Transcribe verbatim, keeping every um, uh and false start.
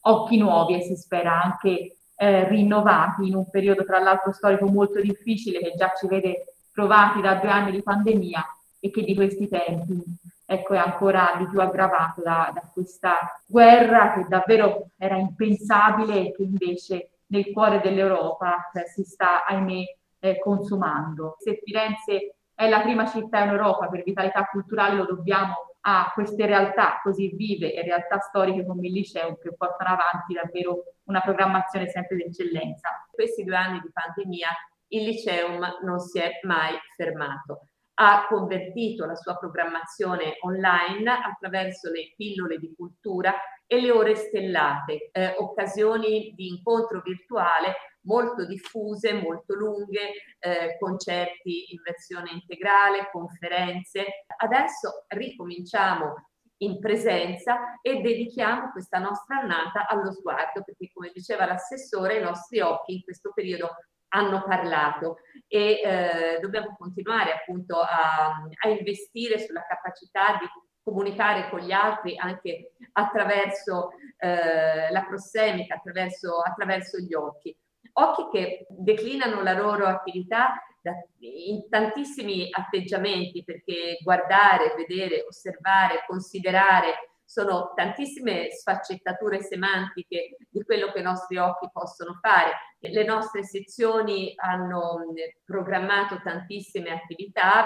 occhi nuovi e si spera anche eh, rinnovati in un periodo tra l'altro storico molto difficile che già ci vede provati da due anni di pandemia e che di questi tempi ecco, è ancora di più aggravato da, da questa guerra che davvero era impensabile e che invece nel cuore dell'Europa eh, si sta, ahimè, eh, consumando. Se Firenze è la prima città in Europa per vitalità culturale lo dobbiamo a queste realtà così vive e realtà storiche come il liceo che portano avanti davvero una programmazione sempre d'eccellenza. In questi due anni di pandemia il Liceum non si è mai fermato. Ha convertito la sua programmazione online attraverso le pillole di cultura e le ore stellate, eh, occasioni di incontro virtuale molto diffuse, molto lunghe, eh, concerti in versione integrale, conferenze. Adesso ricominciamo in presenza e dedichiamo questa nostra annata allo sguardo, perché come diceva l'assessore, i nostri occhi in questo periodo hanno parlato e eh, dobbiamo continuare appunto a, a investire sulla capacità di comunicare con gli altri anche attraverso eh, la prossemica, attraverso, attraverso gli occhi. Occhi che declinano la loro attività da, in tantissimi atteggiamenti, perché guardare, vedere, osservare, considerare sono tantissime sfaccettature semantiche di quello che i nostri occhi possono fare. Le nostre sezioni hanno programmato tantissime attività.